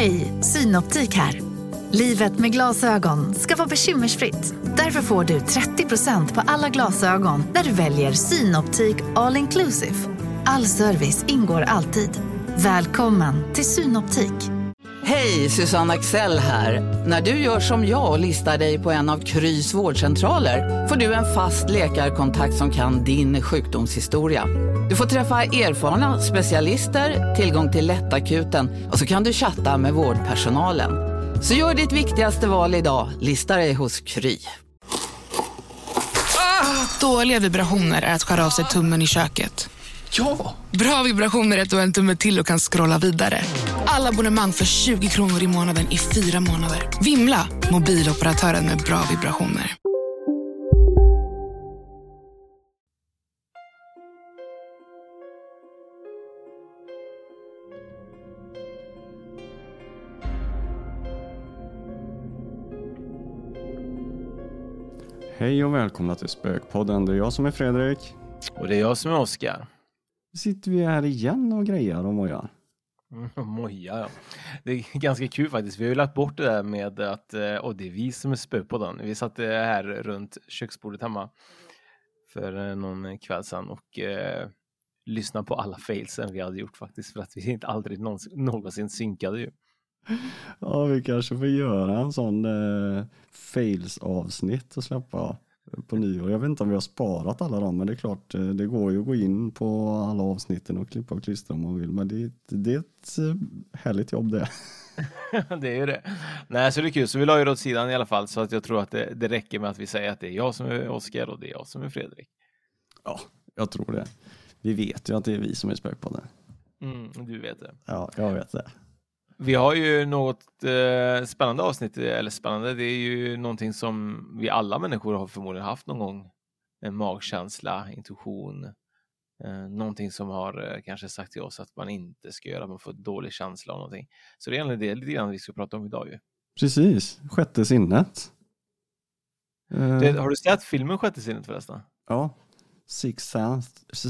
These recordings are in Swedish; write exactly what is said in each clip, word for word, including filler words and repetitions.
Hej, Synoptik här. Livet med glasögon ska vara bekymmersfritt. Därför får du trettio procent på alla glasögon när du väljer Synoptik All Inclusive. All service ingår alltid. Välkommen till Synoptik. Hej, Susanne Axel här. När du gör som jag och listar dig på en av Krys vårdcentraler får du en fast läkarkontakt som kan din sjukdomshistoria. Du får träffa erfarna specialister, tillgång till lättakuten och så kan du chatta med vårdpersonalen. Så gör ditt viktigaste val idag, lista dig hos Kry. Ah, dåliga vibrationer är att skära av sig tummen i köket. Ja! Bra vibrationer är att du har en tumme till och kan scrolla vidare. Alla abonnemang för tjugo kronor i månaden i fyra månader. Vimla, mobiloperatören med bra vibrationer. Hej och välkomna till Spökpodden. Det är jag som är Fredrik. Och det är jag som är Oskar. Sitter vi här igen och grejar och mojar. Mm, moja, ja. Det är ganska kul faktiskt. Vi har ju lagt bort det där med att och det är vi som är Spökpodden. Vi satt här runt köksbordet hemma för någon kväll sedan och eh, lyssnade på alla failsen vi hade gjort faktiskt. För att vi inte aldrig någonsin, någonsin synkade ju. Ja, vi kanske får göra en sån eh, fails-avsnitt och släppa på nyår. Jag vet inte om vi har sparat alla dem, men det är klart, eh, det går ju att gå in på alla avsnitten och klippa och klistra om man vill. Men det, det är ett eh, härligt jobb det. Det är ju det. Nej, så det är kul. Så vi la ju det åt sidan i alla fall, så att jag tror att det, det räcker med att vi säger att det är jag som är Oskar och det är jag som är Fredrik. Ja, jag tror det. Vi vet ju att det är vi som är Spökpodden. Mm, du vet det. Ja, jag vet det. Vi har ju något eh, spännande avsnitt, eller spännande, det är ju någonting som vi alla människor har förmodligen haft någon gång. En magkänsla, intuition, eh, någonting som har eh, kanske sagt till oss att man inte ska göra, man får dålig känsla av någonting. Så det är egentligen det lite grann vi ska prata om idag ju. Precis, sjätte sinnet. Eh, det, har du sett filmen Sjätte sinnet förresten? Ja, Six Sense.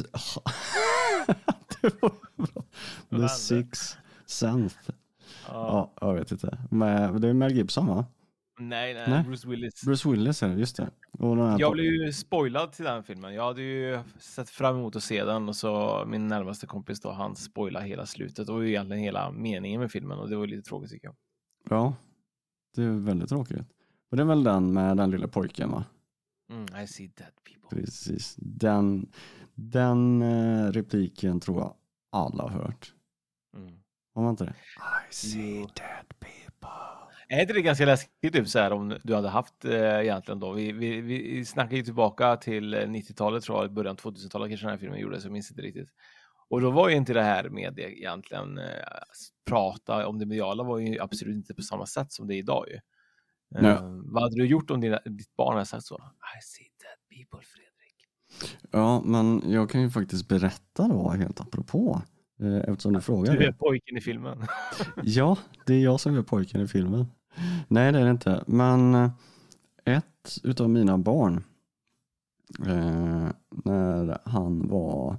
Det var bra. The Six Sense. Ja. ja, jag vet inte. Men det är Mel Gibson, va? Nej, nej, nej. Bruce Willis. Bruce Willis är det, just det. Och den här jag på... blev ju spoilad till den filmen. Jag hade ju sett fram emot att se den och så min närmaste kompis då, han spoilade hela slutet och egentligen hela meningen med filmen och det var lite tråkigt tycker jag. Ja, det är väldigt tråkigt. Och det är väl den med den lilla pojken, va? Mm, I see dead people. Precis. Den, den eh, repliken tror jag alla har hört. Mm. Har man inte det? I see dead people. Är inte det ganska läskigt typ, så här, om du hade haft eh, egentligen då? Vi, vi, vi snackar ju tillbaka till nittiotalet tror jag, början tvåtusentalet kanske den här filmen gjorde, så jag minns inte riktigt. Och då var ju inte det här med det egentligen eh, prata om det mediala var ju absolut inte på samma sätt som det är idag ju. Eh, vad hade du gjort om dina, ditt barn hade sagt så? I see dead people, Fredrik. Ja, men jag kan ju faktiskt berätta då helt apropå. Eftersom du frågar. Du är pojken i filmen. Ja, det är jag som är pojken i filmen. Nej, det är det inte. Men ett utav mina barn eh, när han var,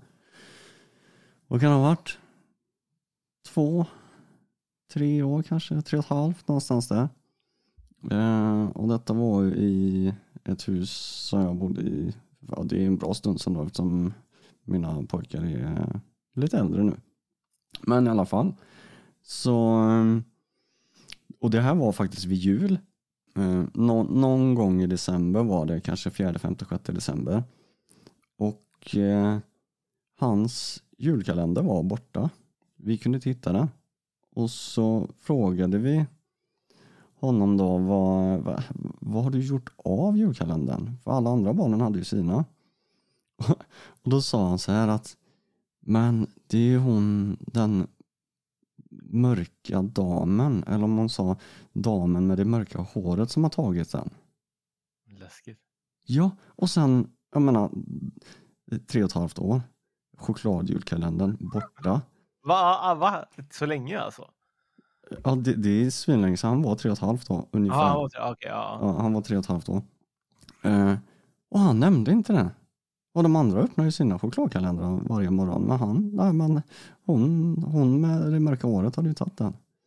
vad kan det ha varit? Två, tre år kanske, tre och ett halvt någonstans där. Eh, och detta var i ett hus som jag bodde i. Ja, det är en bra stund sedan då, eftersom mina pojkar är lite äldre nu. Men i alla fall. Så, och det här var faktiskt vid jul. Nå, någon gång i december var det, kanske fjärde, femte, sjätte december. Och eh, hans julkalender var borta. Vi kunde inte hitta den. Och så frågade vi honom då, vad, vad, vad har du gjort av julkalendern? För alla andra barnen hade ju sina. Och då sa han så här att, men det är ju hon, den mörka damen, eller om hon sa damen med det mörka håret som har tagit den. Läskigt. Ja, och sen, jag menar, tre och ett halvt år. Chokladjulkalendern borta. Va? Va? Så länge alltså? Ja, det, det är svinlänge, så han var tre och ett halvt år ungefär. Ah, okay, okay, ja. Ja, han var tre och ett halvt år. Eh, och han nämnde inte det. Och de andra öppnar ju sina chokladkalendrar varje morgon. Men han, nej men hon, hon med det mörka håret hade ju tagit den.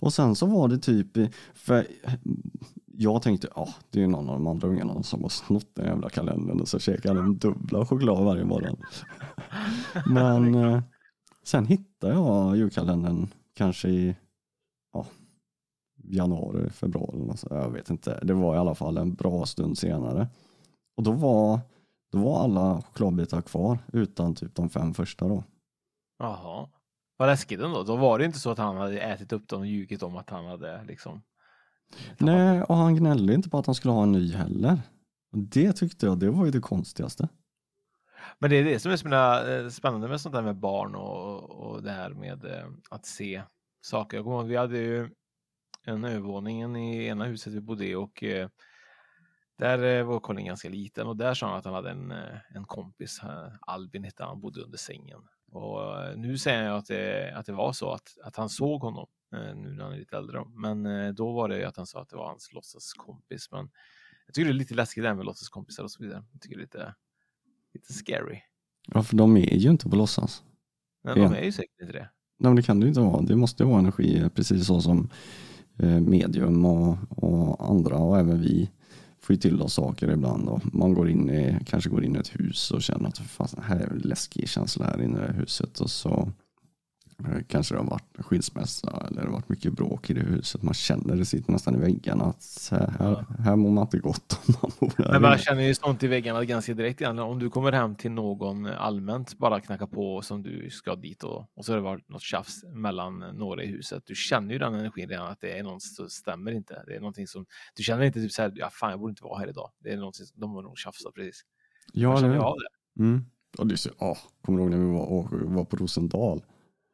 Och sen så var det typ, för jag tänkte, ja, ah, det är någon av de andra ungarna som har snott den jävla kalendern och så käkar de dubbla choklad varje morgon. Men eh, sen hittade jag julkalendern kanske i ja, januari, februari, alltså, jag vet inte. Det var i alla fall en bra stund senare. Och då var, då var alla chokladbitar kvar utan typ de fem första då. Jaha. Vad läskigt ändå. Då var det inte så att han hade ätit upp dem och ljugit om att han hade liksom... Nej, och han gnällde inte på att han skulle ha en ny heller. Och det tyckte jag, det var ju det konstigaste. Men det är det som är så spännande med sånt där med barn och, och det här med att se saker. Jag kommer ihåg, vi hade ju en övervåning i ena huset vi bodde i och där var Colin ganska liten och där sa han att han hade en, en kompis, Albin hette han, bodde under sängen. Och nu säger jag att det, att det var så att, att han såg honom nu när han är lite äldre. Men då var det att han sa att det var hans låtsaskompis. Men jag tycker det är lite läskigt där med låtsaskompisar och så vidare. Jag tycker det är lite, lite scary. Ja, för de är ju inte på låtsas. Men de är ju säkert inte det. Nej, men det kan det ju inte vara. Det måste vara energi, precis så som medium och, och andra och även vi får ju till oss saker ibland. Och man går in i, kanske går in i ett hus och känner att fast, här är en läskig känsla här inne i det huset och så kanske det har varit skilsmässa eller det har varit mycket bråk i det huset. Man känner det sitter nästan i väggarna att här, här, här mår man inte gott om man bor där. Men man känner ju sånt i väggarna ganska direkt egentligen. Om du kommer hem till någon allmänt bara knacka på som du ska dit och, och så har det varit något tjafs mellan några i huset. Du känner ju den energin redan att det är något som stämmer inte. Det är någonting som, du känner inte typ såhär, ja fan jag borde inte vara här idag. Det är någonting som, de har nog tjafsat precis. Ja, man det känner ju av det. Mm. Och det är så, åh, kommer du ihåg när vi var, var på Rosendal?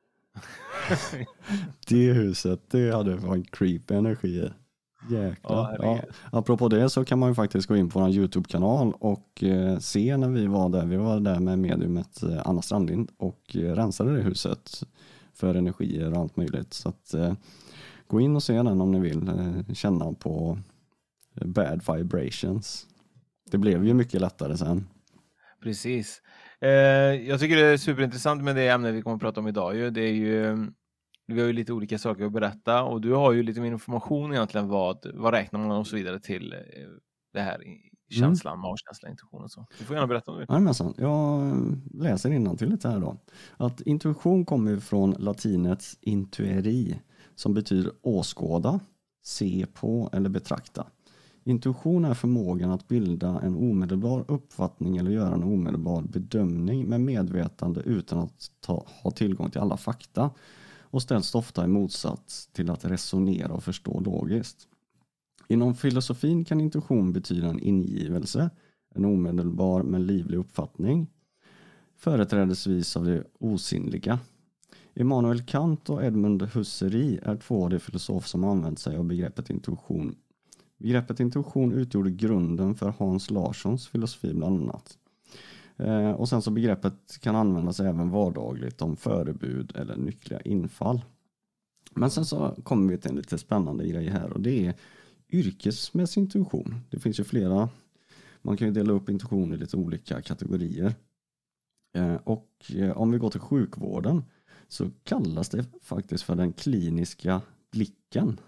Det huset, det hade en creepy energi. Jäklar. Ja, ja. Apropå det så kan man ju faktiskt gå in på vår YouTube-kanal och eh, se när vi var där. Vi var där med mediumet eh, Anna Strandlind och eh, rensade det huset för energier och allt möjligt. Så att eh, gå in och se den om ni vill eh, känna på eh, bad vibrations. Det blev ju mycket lättare sen. Precis. Eh, jag tycker det är superintressant med det ämne vi kommer att prata om idag. Ju. Det är ju, vi har ju lite olika saker att berätta och du har ju lite mer information egentligen vad, vad räknar man och så vidare till eh, det här känslan, mm. magkänslan, intuition och så. Du får gärna berätta om det. Ja, men sen, jag läser innantill lite här då. Att intuition kommer från latinets intueri som betyder åskåda, se på eller betrakta. Intuition är förmågan att bilda en omedelbar uppfattning eller göra en omedelbar bedömning med medvetande utan att ta, ha tillgång till alla fakta och ställs ofta i motsats till att resonera och förstå logiskt. Inom filosofin kan intuition betyda en ingivelse, en omedelbar men livlig uppfattning, företrädesvis av det osynliga. Immanuel Kant och Edmund Husserl är två av de filosofer som använt sig av begreppet intuition. Begreppet intuition utgjorde grunden för Hans Larssons filosofi bland annat. Eh, och sen så begreppet kan användas även vardagligt om förebud eller nyckliga infall. Men sen så kommer vi till en lite spännande grej här och det är yrkesmässig intuition. Det finns ju flera, man kan ju dela upp intuition i lite olika kategorier. Eh, och eh, om vi går till sjukvården så kallas det faktiskt för den kliniska blicken.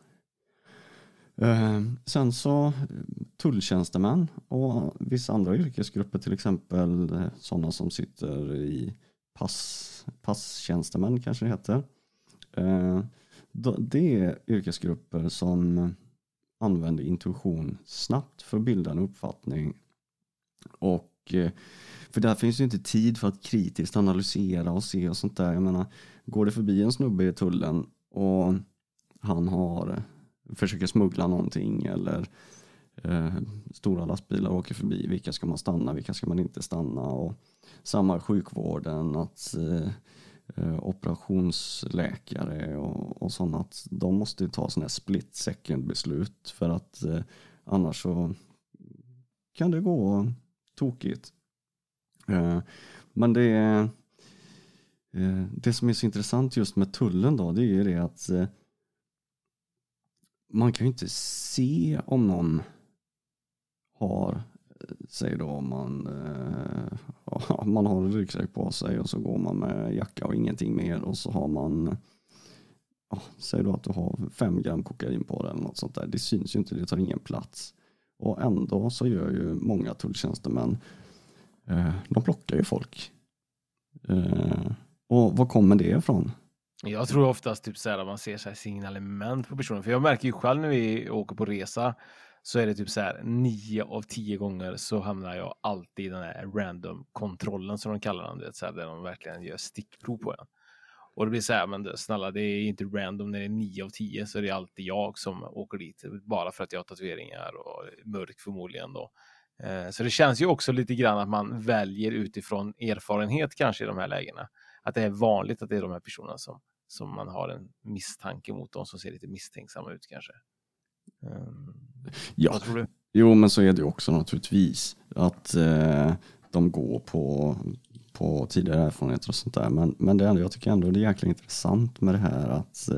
Eh, sen så tulltjänstemän och vissa andra yrkesgrupper, till exempel eh, sådana som sitter i pass, passtjänstemän kanske det heter. Eh, då, det är yrkesgrupper som använder intuition snabbt för att bilda en uppfattning. Och eh, för där finns ju inte tid för att kritiskt analysera och se och sånt där. Jag menar, går det förbi en snubbe i tullen och han har försöker smuggla någonting eller eh, stora lastbilar åker förbi, vilka ska man stanna, vilka ska man inte stanna, och samma sjukvården att eh, operationsläkare och, och sådana, att de måste ta sådana här split second beslut för att eh, annars så kan det gå tokigt. Eh, men det eh, det som är så intressant just med tullen då, det är ju det att eh, man kan ju inte se om någon har, säg då om man, eh, man har en ryggsäck på sig och så går man med jacka och ingenting mer och så har man oh, säg då att du har fem gram kokain på det eller något sånt där. Det syns ju inte, det tar ingen plats. Och ändå så gör ju många tulltjänstemän, eh, de plockar ju folk. Eh, och vad kommer det ifrån? Jag tror oftast typ så här att man ser så här signalement på personen. För jag märker ju själv när vi åker på resa så är det typ så här nio av tio gånger så hamnar jag alltid i den här random kontrollen som de kallar den. Så här, där de verkligen gör stickprov på den. Och det blir så här, men det, snälla, det är inte random när det är nio av tio så är det alltid jag som åker dit. Bara för att jag har tatueringar och mörk förmodligen då. Eh, så det känns ju också lite grann att man väljer utifrån erfarenhet kanske i de här lägena. Att det är vanligt att det är de här personerna som, som man har en misstanke mot, de som ser lite misstänksamma ut kanske. Um, ja, vad tror du? Jo, men så är det också naturligtvis att eh, de går på, på tidigare erfarenheter och sånt där. Men, men det ändå, jag tycker ändå det är jäkla intressant med det här att,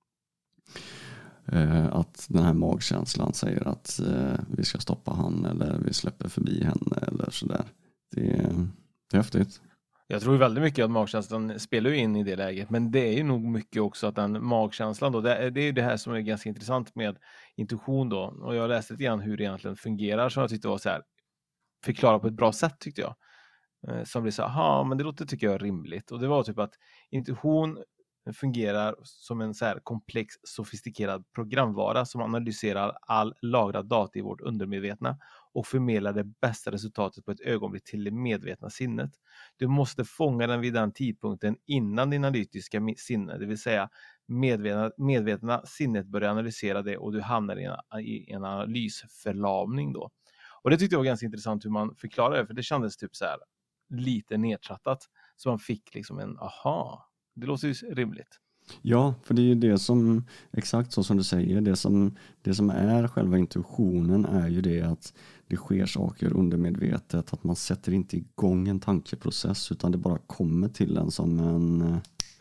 eh, att den här magkänslan säger att eh, vi ska stoppa han eller vi släpper förbi henne eller sådär. Det, det är häftigt. Jag tror väldigt mycket att magkänslan spelar ju in i det läget, men det är ju nog mycket också att den magkänslan då, det, det är ju det här som är ganska intressant med intuition då, och jag läste lite grann hur det egentligen fungerar som jag tyckte var så här förklara på ett bra sätt tyckte jag. Eh, som blir så här, men det låter tycker jag rimligt, och det var typ att intuition fungerar som en så här komplex, sofistikerad programvara som analyserar all lagrad data i vårt undermedvetna och förmedlar det bästa resultatet på ett ögonblick till det medvetna sinnet. Du måste fånga den vid den tidpunkten innan din analytiska sinne, det vill säga medvetna, medvetna sinnet börjar analysera det och du hamnar i en, i en analysförlamning då. Och det tyckte jag var ganska intressant hur man förklarar det, för det kändes typ så här lite nedtrattat, så man fick liksom en aha. Det låter ju rimligt. Ja, för det är ju det som, exakt så som du säger, det som, det som är själva intuitionen är ju det att det sker saker undermedvetet, att man sätter inte igång en tankeprocess utan det bara kommer till en som en eh,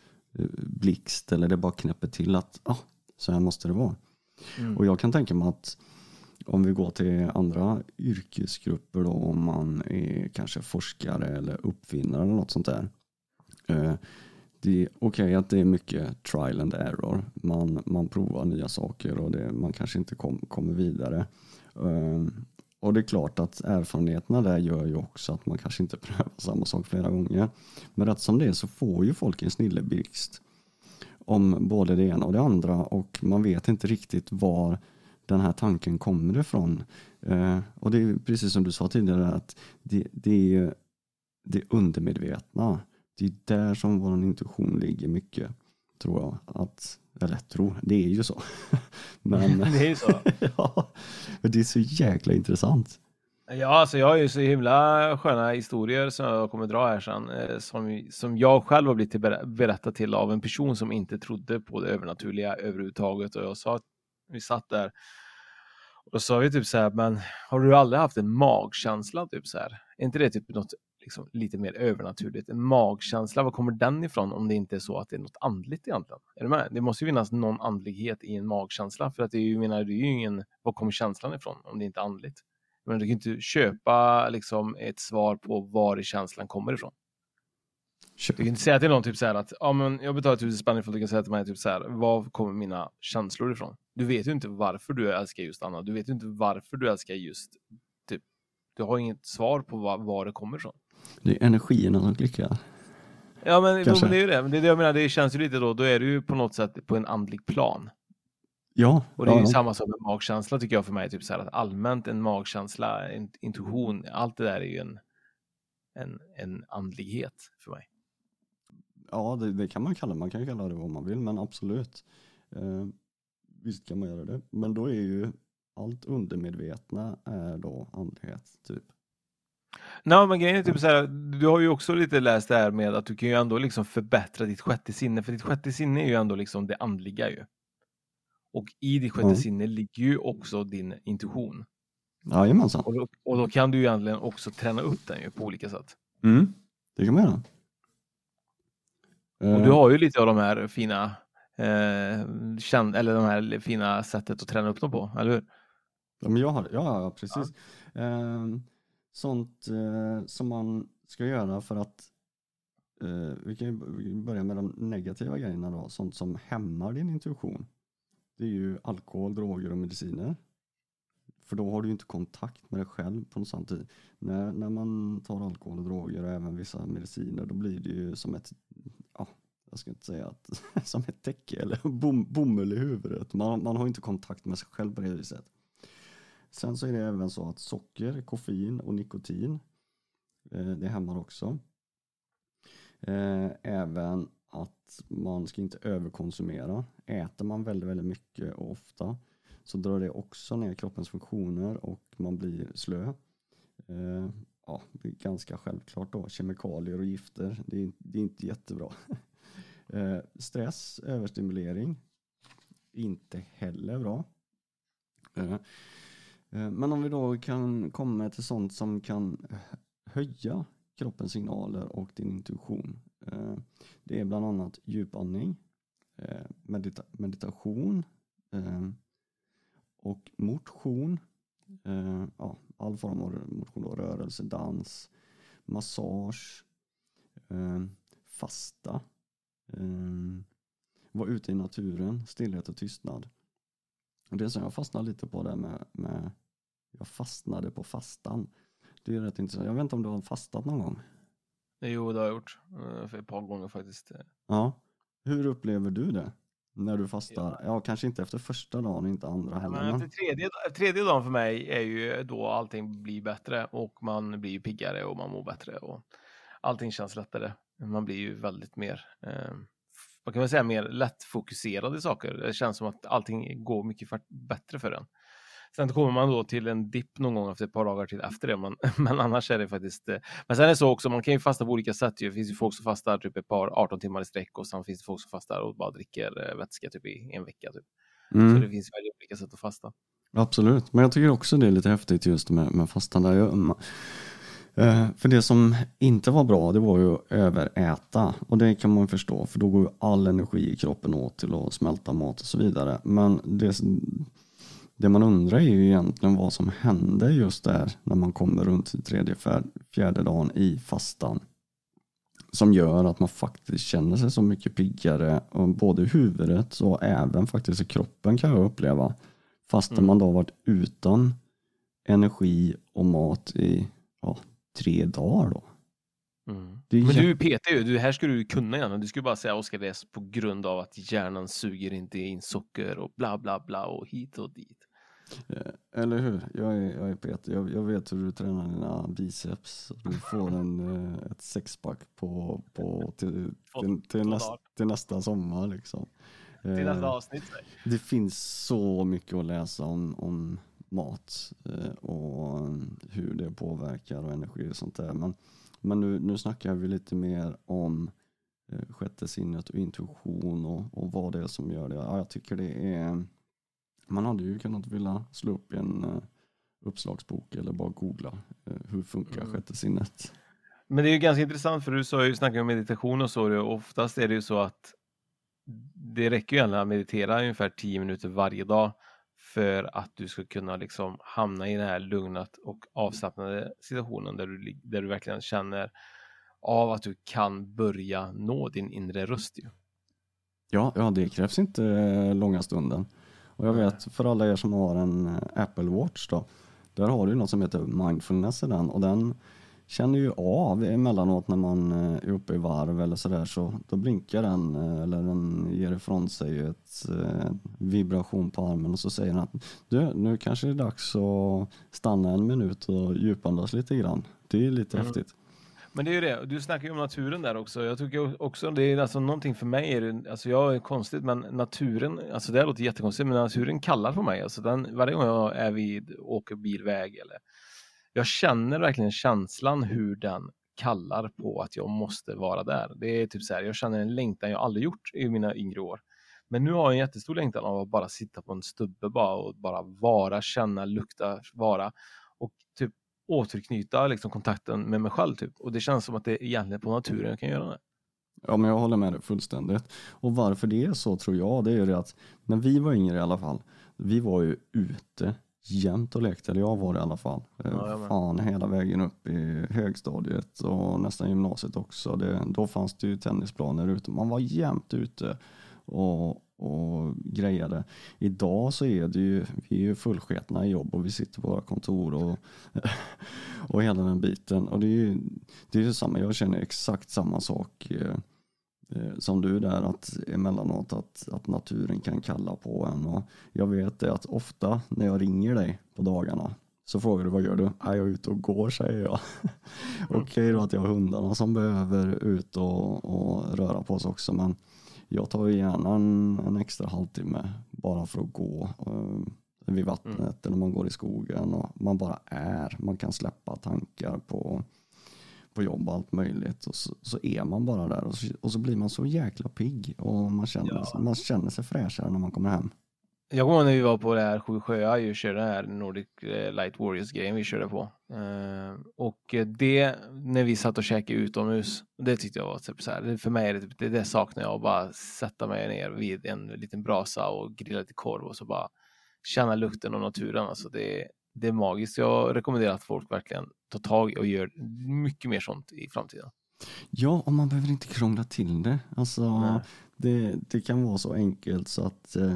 blixt, eller det bara knäpper till att ah, så här måste det vara. Mm. Och jag kan tänka mig att om vi går till andra yrkesgrupper då, om man är kanske forskare eller uppfinnare eller något sånt där, eh, det är okej okay att det är mycket trial and error. Man, man provar nya saker och det, man kanske inte kom, kommer vidare. Um, och det är klart att erfarenheterna där gör ju också att man kanske inte prövar samma sak flera gånger. Men rätt som det är så får ju folk en snilleblixt om både det ena och det andra. Och man vet inte riktigt var den här tanken kommer ifrån. Uh, och det är precis som du sa tidigare att det, det är det undermedvetna. Det är där som vår intuition ligger mycket, tror jag. Att, eller tror, det är ju så. Men, det är ju så. Ja, men det är så jäkla intressant. Ja, alltså jag har ju så himla sköna historier som jag kommer dra här sen. Som, som jag själv har blivit berättad till av en person som inte trodde på det övernaturliga överhuvudtaget. Och jag sa att vi satt där och då sa vi typ så här, men har du aldrig haft en magkänsla typ så här? Är inte det typ något liksom lite mer övernaturligt? En magkänsla, var kommer den ifrån om det inte är så att det är något andligt egentligen? Är du med? Det måste ju finnas någon andlighet i en magkänsla, för att det är ju, menar, det är ju ingen, var kommer känslan ifrån om det inte är andligt? Men du kan inte köpa liksom ett svar på var i känslan kommer ifrån. Du kan inte säga till någon typ så här att ja, men jag betalar tusen spänn för att du kan säga till mig typ så här, var kommer mina känslor ifrån? Du vet ju inte varför du älskar just Anna. Du vet ju inte varför du älskar just typ. Du har inget svar på var, var det kommer ifrån. Det är energierna som klickar. Ja, men, men det är ju det. Men det är det jag menar, det känns ju lite då, då är du ju på något sätt på en andlig plan. Ja. Och det är ju ja. samma som med magkänsla tycker jag för mig, typ så här att allmänt en magkänsla, en intuition, allt det där är ju en, en, en andlighet för mig. Ja, det, det kan man kalla, man kan kalla det vad man vill, men absolut. Eh, visst kan man göra det. Men då är ju allt undermedvetna är då andlighet, typ. Nej, men grejen är typ så här, du har ju också lite läst det här med att du kan ju ändå liksom förbättra ditt sjätte sinne, för ditt sjätte sinne är ju ändå liksom det andliga ju. Och i ditt sjätte mm. sinne ligger ju också din intuition. Jajamensan. Och då, och då kan du ju egentligen också träna upp den ju på olika sätt. Mm, det kan man göra. Och du har ju lite av de här fina eh, känd, eller de här fina sättet att träna upp dem på, eller hur? Ja, men jag har, ja, precis. Ja. Eh, sånt eh, som man ska göra för att eh, vi kan ju börja med de negativa grejerna då. Sånt som hämmar din intuition. Det är ju alkohol, droger och mediciner. För då har du ju inte kontakt med dig själv på något sånt tid. När, när man tar alkohol och droger och även vissa mediciner, då blir det ju som ett, ja, jag ska inte säga att, som ett täcke eller bom, bomull i huvudet. Man, man har inte kontakt med sig själv på det viset. Sen så är det även så att socker, koffein och nikotin, eh, det hämmar också. Eh, även att man ska inte överkonsumera. Äter man väldigt, väldigt mycket och ofta, så drar det också ner kroppens funktioner och man blir slö. Eh, ja, det är ganska självklart då. Kemikalier och gifter, det är, det är inte jättebra. eh, stress, överstimulering, inte heller bra. Eh, eh, men om vi då kan komma till sånt som kan höja kroppens signaler och din intuition. Eh, det är bland annat djupandning, eh, medita- meditation, eh, och motion, eh, ja, all form av motion, då, rörelse, dans, massage, eh, fasta, eh, vara ute i naturen, stillhet och tystnad. Och det som jag fastnade lite på där med, med jag fastnade på fastan. Det är rätt intressant. Jag vet inte om du har fastat någon gång? Jo, det har jag gjort. För ett par gånger faktiskt. Ja. Hur upplever du det? När du fastar? Ja, kanske inte efter första dagen, inte andra heller. Ja, men efter tredje, tredje dagen för mig är ju då allting blir bättre och man blir ju piggare och man mår bättre och allting känns lättare. Man blir ju väldigt mer, eh, vad kan man säga, mer lättfokuserade saker. Det känns som att allting går mycket bättre för en. Sen kommer man då till en dipp någon gång efter ett par dagar till efter det. Men, men annars är det faktiskt... Men sen är det så också, man kan ju fasta på olika sätt. Det finns ju folk som fastar typ ett par arton timmar i sträck. Och sen finns det folk som fastar och bara dricker vätska typ i en vecka. Typ. Mm. Så det finns väldigt olika sätt att fasta. Absolut, men jag tycker också det är lite häftigt just med, med fastan. Där jag, eh, för det som inte var bra, det var ju att överäta. Och det kan man förstå, för då går ju all energi i kroppen åt till att smälta mat och så vidare. Men det... Det man undrar är ju egentligen vad som händer just där när man kommer runt tredje, fjärde dagen i fastan. Som gör att man faktiskt känner sig så mycket piggare, både i huvudet och även faktiskt i kroppen kan jag uppleva. Fastän mm. man då har varit utan energi och mat i ja, tre dagar då. Mm. Men du är P T, du, här ska du kunna gärna. Du skulle bara säga Oskar, det är på grund av att hjärnan suger inte in socker och bla bla bla och hit och dit. Eller hur? Jag är, jag är P T. Jag, jag vet hur du tränar dina biceps. Du får en, ett sexpack på, på, till, till, till, näst, till nästa sommar. Liksom. Till nästa avsnitt. Det finns så mycket att läsa om, om mat och hur det påverkar och energi och sånt där. Men, men nu, nu snackar vi lite mer om sjätte sinnet och intuition och, och vad det är som gör det. Ja, jag tycker det är... Man hade ju kunnat vilja slå upp en uh, uppslagsbok eller bara googla uh, hur funkar mm. sjätte sinnet. Men det är ju ganska intressant, för du sa ju, snackar om meditation och så, och oftast är det ju så att det räcker ju egentligen att meditera ungefär tio minuter varje dag för att du ska kunna liksom hamna i den här lugnet och avslappnade situationen där du, där du verkligen känner av att du kan börja nå din inre röst ju. Ja, ja, det krävs inte uh, långa stunden. Och jag vet, för alla er som har en Apple Watch då, där har du något som heter mindfulness i den, och den känner ju av emellanåt när man är uppe i varv eller sådär, så då blinkar den eller den ger ifrån sig ett eh, vibration på armen och så säger den att du, nu kanske det är dags att stanna en minut och djupandas lite grann. Det är lite mm. häftigt. Men det är ju det, du snackar ju om naturen där också. Jag tycker också det är alltså någonting för mig, är det, alltså jag är konstigt, men naturen, alltså det låter jättekonstigt, men naturen kallar på mig. Alltså den, varje gång jag är vid åker bilväg eller jag känner verkligen känslan hur den kallar på att jag måste vara där. Det är typ så här, jag känner en längtan jag aldrig gjort i mina yngre år. Men nu har jag en jättestor längtan av att bara sitta på en stubbe bara och bara vara, känna, lukta, vara och typ återknyta liksom kontakten med mig själv typ. Och det känns som att det egentligen på naturen jag kan göra det. Ja, men jag håller med dig fullständigt. Och varför det är så tror jag, det är ju det att när vi var yngre i alla fall, vi var ju ute jämt och lekte, eller jag var det i alla fall. Ja, Fan, hela vägen upp i högstadiet och nästan gymnasiet också. Det, då fanns det ju tennisplaner ute. Man var jämt ute och, och grejade. Idag så är det ju, vi är ju fullsketna i jobb och vi sitter på våra kontor och, och hela den biten. Och det är ju det är ju samma, jag känner exakt samma sak eh, som du där, att emellanåt att, att naturen kan kalla på en. Och jag vet det att ofta när jag ringer dig på dagarna så frågar du vad gör du? Jag är ute och går, säger jag. Okej okay, då att jag har hundarna som behöver ut och, och röra på sig också, men jag tar ju gärna en, en extra halvtimme bara för att gå um, vid vattnet mm. eller man går i skogen och man bara är, man kan släppa tankar på på jobb och allt möjligt och så, så är man bara där och så, och så blir man så jäkla pigg och man känner, ja. man känner sig fräschare när man kommer hem. Jag kommer ihåg när vi var på det här Sju sjöar och körde den här Nordic Light Warriors-grejen vi körde på. Uh, och det, när vi satt och käkade utomhus, det tyckte jag var typ så här, för mig är det, det, det saknar jag, att bara sätta mig ner vid en liten brasa och grilla lite korv och så bara känna lukten av naturen. Alltså det, det är magiskt. Jag rekommenderar att folk verkligen tar tag och gör mycket mer sånt i framtiden. Ja, och man behöver inte krångla till det. Alltså, det, det kan vara så enkelt så att eh,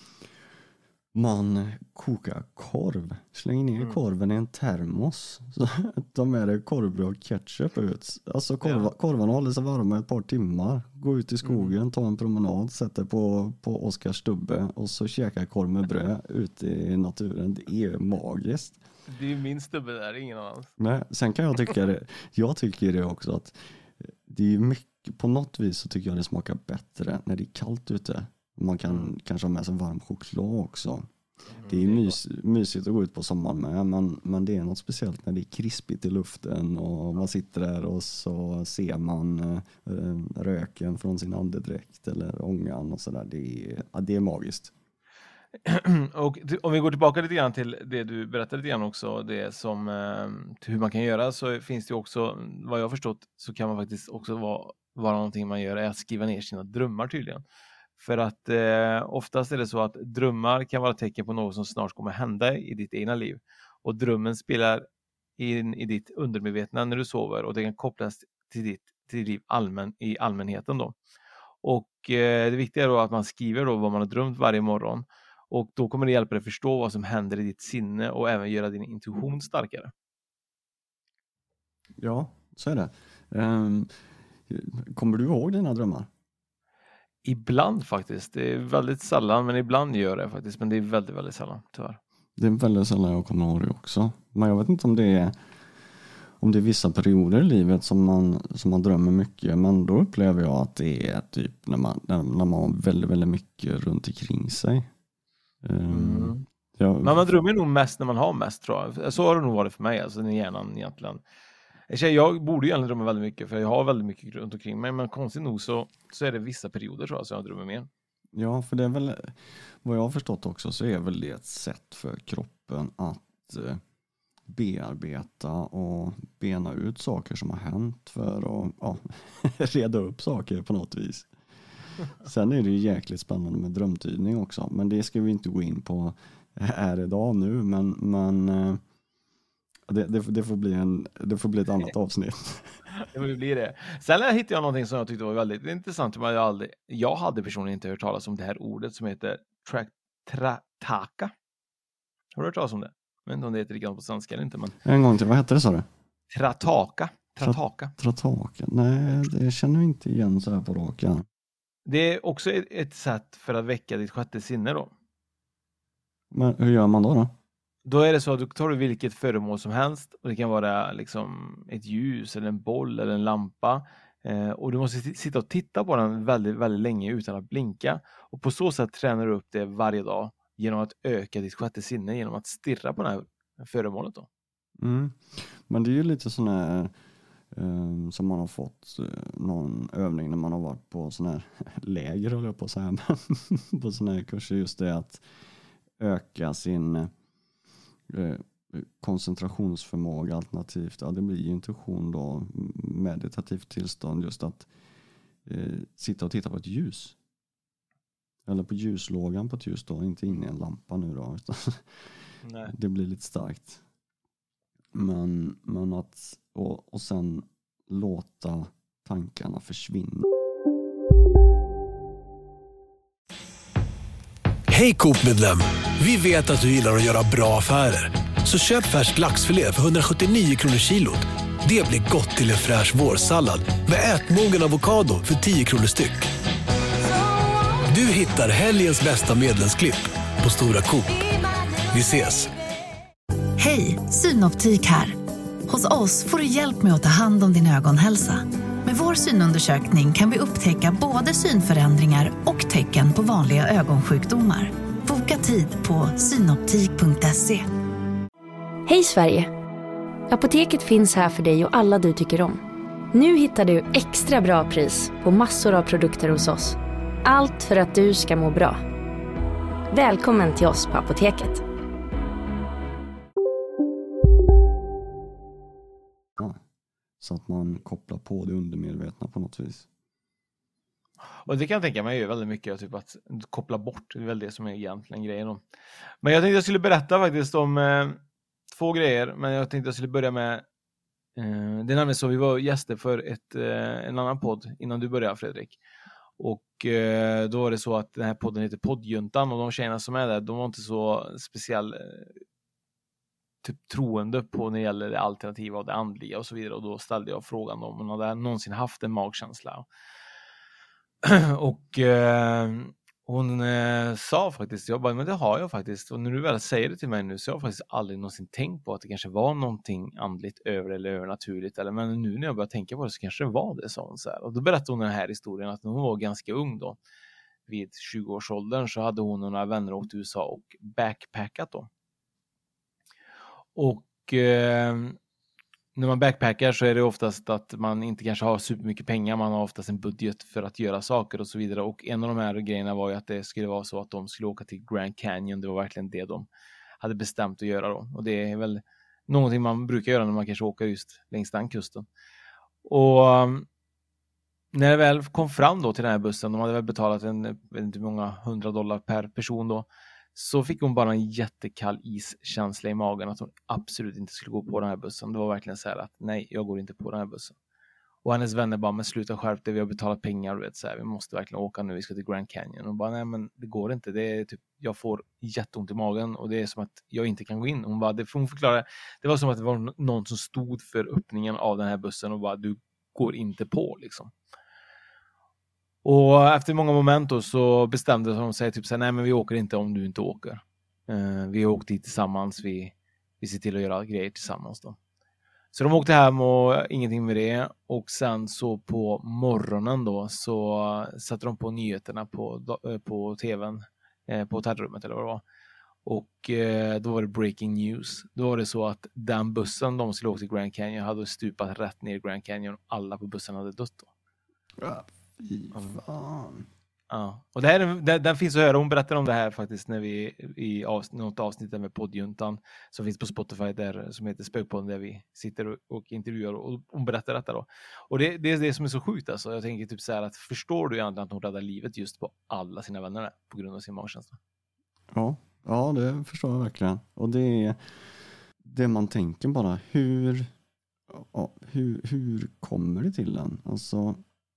man kokar korv. Slänger ner mm. korven i en termos. Så ta med dig korvbröd och ketchup ut. Alltså korva, ja. korvarna håller sig varma ett par timmar. Gå ut i skogen, mm. ta en promenad, sätta på, på Oskars stubbe och så käka korv med bröd ute i naturen. Det är magiskt. Det är ju min stubbe där, ingen annan. Nej, sen kan jag tycka det. Jag tycker det också att det är mycket, på något vis så tycker jag det smakar bättre när det är kallt ute. Man kan mm. kanske ha med sig varm choklad också. Mm, det är mys, mysigt att gå ut på sommaren med, men, men det är något speciellt när det är krispigt i luften och man sitter där och så ser man äh, röken från sin andedräkt eller ångan och sådär. Det är, ja, det är magiskt. Och om vi går tillbaka lite grann till det du berättade lite grann också, det som eh, hur man kan göra, så finns det ju också, vad jag har förstått, så kan man faktiskt också vara, vara någonting man gör är att skriva ner sina drömmar tydligen. För att eh, oftast är det så att drömmar kan vara tecken på något som snart kommer hända i ditt egna liv. Och drömmen spelar in i ditt undermedvetna när du sover och det kan kopplas till ditt, till ditt liv allmän, i allmänheten då. Och eh, det viktiga är då att man skriver då vad man har drömt varje morgon. Och då kommer det hjälpa dig att förstå vad som händer i ditt sinne och även göra din intuition starkare. Ja, så är det. Um, kommer du ihåg dina drömmar? Ibland faktiskt. Det är väldigt sällan, men ibland gör det faktiskt. Men det är väldigt, väldigt sällan, tyvärr. Det är väldigt sällan jag kommer ihåg det också. Men jag vet inte om det är om det är vissa perioder i livet som man, som man drömmer mycket. Men då upplever jag att det är typ när man, när, när man har väldigt, väldigt mycket runt omkring sig. Mm. Ja. Men man drömmer nog mest när man har mest, tror jag. Så har det nog varit för mig, alltså den hjärnan egentligen. Jag borde ju egentligen drömma väldigt mycket, för jag har väldigt mycket runt omkring mig, men konstigt nog så, så är det vissa perioder, tror jag, så jag drömmer mer. Ja, för det är väl, vad jag har förstått också, så är väl det ett sätt för kroppen att eh, bearbeta och bena ut saker som har hänt för att ja, reda upp saker på något vis. Sen är det ju jäkligt spännande med drömtydning också, men det ska vi inte gå in på här idag nu, men, men det, det, det, får bli en, det får bli ett annat avsnitt. Det blir det. Sen hittade jag någonting som jag tyckte var väldigt intressant. Jag, aldrig, jag hade personligen inte hört talas om det här ordet som heter trataka. Har du hört talas om det? Jag vet inte om det heter likadant på svenska eller inte. Men... En gång till, vad heter det, sa du? Trataka. Trataka. Trataka. Nej, det känner jag inte igen så här på rakan. Det är också ett, ett sätt för att väcka ditt sjätte sinne då. Men hur gör man då då? Då är det så att du tar du vilket föremål som helst. Och det kan vara liksom ett ljus eller en boll eller en lampa. Eh, och du måste sitta och titta på den väldigt, väldigt länge utan att blinka. Och på så sätt tränar du upp det varje dag genom att öka ditt sjätte sinne genom att stirra på det här föremålet då. Mm. Men det är ju lite sån här um, som man har fått uh, någon övning när man har varit på sån här läger, håller jag på så här, på sån här kurser, just det att öka sin uh, koncentrationsförmåga alternativt. Ja, det blir ju intuition då, meditativt tillstånd, just att uh, sitta och titta på ett ljus. Eller på ljuslågan på ett ljus då, inte inne i en lampa nu då. Utan Nej. Det blir lite starkt. Men, men att, och, och sen låta tankarna försvinna. Hej Coop-medlem! Vi vet att du gillar att göra bra affärer. Så köp färsk laxfilé för hundrasjuttionio kronor kilot. Det blir gott till en fräsch vårsallad med ätmogen avokado för tio kronor styck. Du hittar helgens bästa medlemsklipp på Stora Coop. Vi ses! Hej, Synoptik här. Hos oss får du hjälp med att ta hand om din ögonhälsa. Med vår synundersökning kan vi upptäcka både synförändringar och tecken på vanliga ögonsjukdomar. Boka tid på synoptik punkt se. Hej Sverige! Apoteket finns här för dig och alla du tycker om. Nu hittar du extra bra pris på massor av produkter hos oss. Allt för att du ska må bra. Välkommen till oss på Apoteket. Ja, så att man kopplar på det undermedvetna på något vis. Och det kan jag tänka mig är väldigt mycket typ att koppla bort. Det är väl det som är egentligen grejen. Då. Men jag tänkte jag skulle berätta faktiskt om eh, två grejer. Men jag tänkte jag skulle börja med eh, det är nämligen så vi var gäster för ett, eh, en annan podd innan du började, Fredrik. Och eh, då var det så att den här podden heter Poddjuntan och de tjejerna som är där, de var inte så speciell eh, typ troende på när det gäller det alternativa och det andliga och så vidare. Och då ställde jag frågan om hon hade någonsin haft en magkänsla. Och eh, hon eh, sa faktiskt, jag bara, men det har jag faktiskt. Och när du väl säger det till mig nu så har jag faktiskt aldrig någonsin tänkt på att det kanske var någonting andligt över eller övernaturligt. Eller, men nu när jag börjar tänka på det så kanske det var det, sa hon så här. Och då berättade hon den här historien att när hon var ganska ung då, vid tjugo-årsåldern, så hade hon och några vänner åkt till U S A och backpackat då. Och eh, när man backpackar så är det oftast att man inte kanske har supermycket pengar. Man har oftast en budget för att göra saker och så vidare. Och en av de här grejerna var ju att det skulle vara så att de skulle åka till Grand Canyon. Det var verkligen det de hade bestämt att göra då. Och det är väl någonting man brukar göra när man kanske åker just längs den kusten. Och um, när det väl kom fram då till den här bussen, de hade väl betalat en, jag vet inte hur många hundra dollar per person då, så fick hon bara en jättekall iskänsla i magen att hon absolut inte skulle gå på den här bussen. Det var verkligen så här att nej, jag går inte på den här bussen. Och hennes vänner bara, men sluta skärp dig, vi har betalat pengar, du vet, så här, vi måste verkligen åka nu, vi ska till Grand Canyon. Och bara, nej men det går inte, det är typ, jag får jätteont i magen och det är som att jag inte kan gå in. Hon bara, det får hon förklara, det var som att det var någon som stod för öppningen av den här bussen och bara, du går inte på liksom. Och efter många moment då så bestämde de sig typ så här, nej men vi åker inte om du inte åker. Uh, vi har åkt dit tillsammans, vi, vi ser till att göra grejer tillsammans då. Så de åkte hem och ingenting med det. Och sen så på morgonen då så satte de på nyheterna på, på tvn, eh, på hotellrummet eller vad det var. Och eh, då var det breaking news. Då var det så att den bussen de skulle åka till Grand Canyon hade stupat rätt ner i Grand Canyon och alla på bussen hade dött då. Ja, fy fan. Ja, och det här, det, den finns att höra. Hon berättar om det här faktiskt när vi i avsnitt, något avsnitt med Poddjuntan som finns på Spotify där, som heter Spökpodden, där vi sitter och, och intervjuar och hon berättar detta då. Och det, det är det som är så sjukt alltså. Jag tänker typ så här att förstår du egentligen att hon räddar livet just på alla sina vänner där, på grund av sin magkänsla? Ja, ja, det förstår jag verkligen. Och det är det man tänker bara, hur, ja, hur, hur kommer det till en? Alltså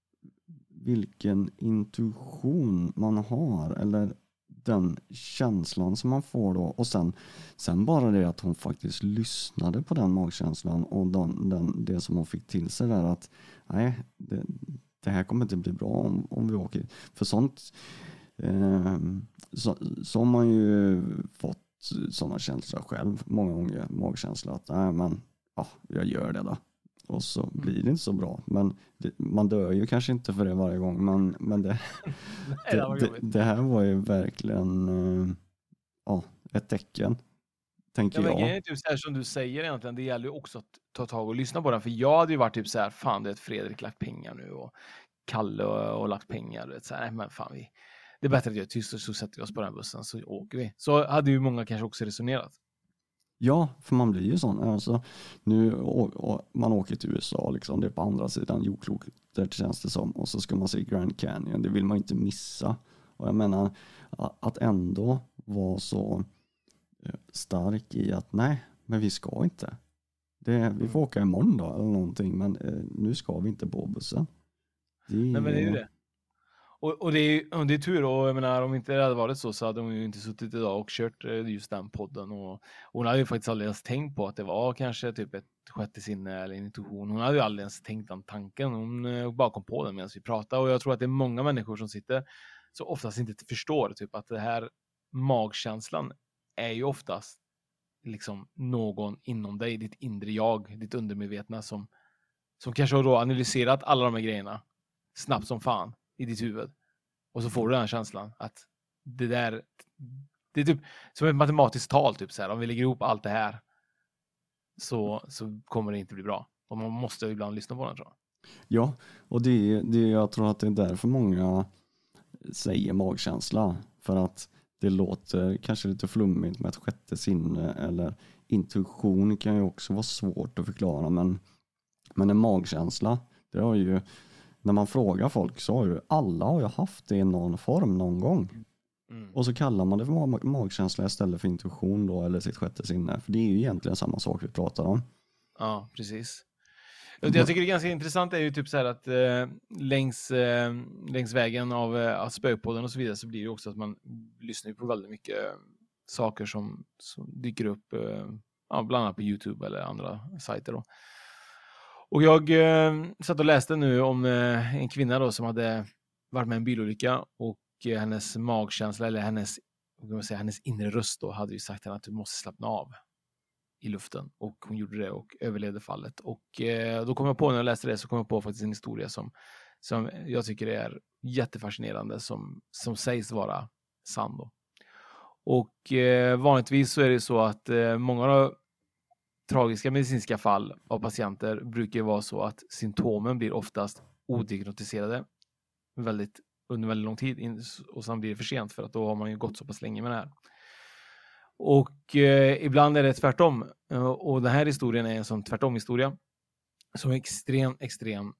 vilken intuition man har eller den känslan som man får då. Och sen, sen bara det att hon faktiskt lyssnade på den magkänslan och den, den, det som hon fick till sig där att nej, det, det här kommer inte bli bra om, om vi åker. För sånt eh, så, så har man ju fått sådana känslor själv många gånger, magkänsla att nej men ja, jag gör det då. Och så blir det inte så bra. Men det, man dör ju kanske inte för det varje gång. Men, men det, det, det, det här var ju verkligen uh, ja, ett tecken. Tänker ja, men jag. Det är typ så här som du säger egentligen. Det gäller ju också att ta tag och lyssna på den. För jag hade ju varit typ så här, fan det är Fredrik lagt pengar nu. Och Kalle och, och lagt pengar. Vet, så här, nej men fan vi, det är bättre att jag är tyst och så sätter vi oss på den bussen så åker vi. Så hade ju många kanske också resonerat. Ja, för man blir ju sån. Alltså, nu, och, och man åker till U S A, liksom, det är på andra sidan jordklotet känns det som. Och så ska man se Grand Canyon, det vill man inte missa. Och jag menar, att ändå vara så stark i att nej, men vi ska inte. Det, vi får åka imorgon då eller någonting, men eh, nu ska vi inte på bussen. Det är, Nej, men det är ju det. Och, och, det är, och det är tur, och jag menar, om inte det hade varit så så hade hon ju inte suttit idag och kört just den podden. Och, och hon hade ju faktiskt aldrig ens tänkt på att det var kanske typ ett sjätte sinne eller intuition. Hon hade ju aldrig ens tänkt den tanken. Hon uh, bara kom på den medan vi pratade. Och jag tror att det är många människor som sitter så oftast inte förstår typ att det här magkänslan är ju oftast liksom någon inom dig, ditt inre jag, ditt undermedvetna som, som kanske har då analyserat alla de här grejerna snabbt som fan i ditt huvud. Och så får du den här känslan att det där, det är typ som ett matematiskt tal typ så här, om vi lägger ihop allt det här så, så kommer det inte bli bra. Och man måste ibland lyssna på den, tror jag. Ja, och det, det, jag tror att det är därför många säger magkänsla. För att det låter kanske lite flummigt med ett sjätte sinne, eller intuition kan ju också vara svårt att förklara. Men, men en magkänsla, det har ju, när man frågar folk så har ju alla har ju haft det i någon form någon gång. Mm. Och så kallar man det för mag- magkänsla istället för intuition då, eller sitt sjätte sinne. För det är ju egentligen samma sak vi pratar om. Ja, precis. Jag tycker det är ganska intressant är ju typ så här att eh, längs, eh, längs vägen av eh, spökpodden och så vidare så blir det också att man lyssnar på väldigt mycket eh, saker som, som dyker upp eh, ja, bland annat på YouTube eller andra sajter då. Och jag eh, satt och läste nu om eh, en kvinna då som hade varit med i en bilolycka och eh, hennes magkänsla eller hennes, vad kan man säga, hennes inre röst då hade ju sagt henne att du måste slappna av i luften, och hon gjorde det och överlevde fallet. Och eh, då kom jag på, när jag läste det så kom jag på faktiskt en historia som, som jag tycker är jättefascinerande, som, som sägs vara sann då. Och eh, vanligtvis så är det så att eh, många av tragiska medicinska fall av patienter brukar vara så att symptomen blir oftast odiagnostiserade väldigt, under väldigt lång tid, och sen blir det för sent för att då har man ju gått så pass länge med det här. Och eh, ibland är det tvärtom. Uh, och den här historien är en sån tvärtom historia som är extremt, extremt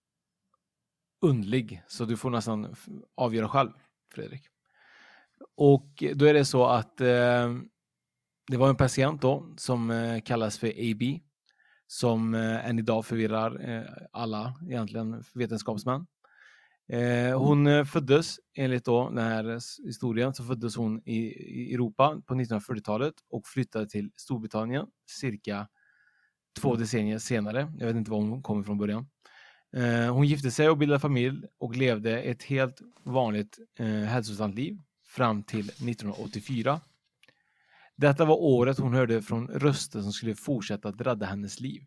undlig. Så du får nästan avgöra själv, Fredrik. Och då är det så att eh, det var en patient då som eh, kallas för A B, som eh, än idag förvirrar eh, alla egentligen vetenskapsmän. Eh, hon eh, föddes, enligt då den här historien, så föddes hon i, i Europa på nittonhundrafyrtiotalet och flyttade till Storbritannien cirka två decennier senare. Jag vet inte var hon kom från början. Eh, hon gifte sig och bildade familj och levde ett helt vanligt eh, hälsosamt liv fram till nittonhundraåttiofyra. Detta var året hon hörde från röster som skulle fortsätta att rädda hennes liv.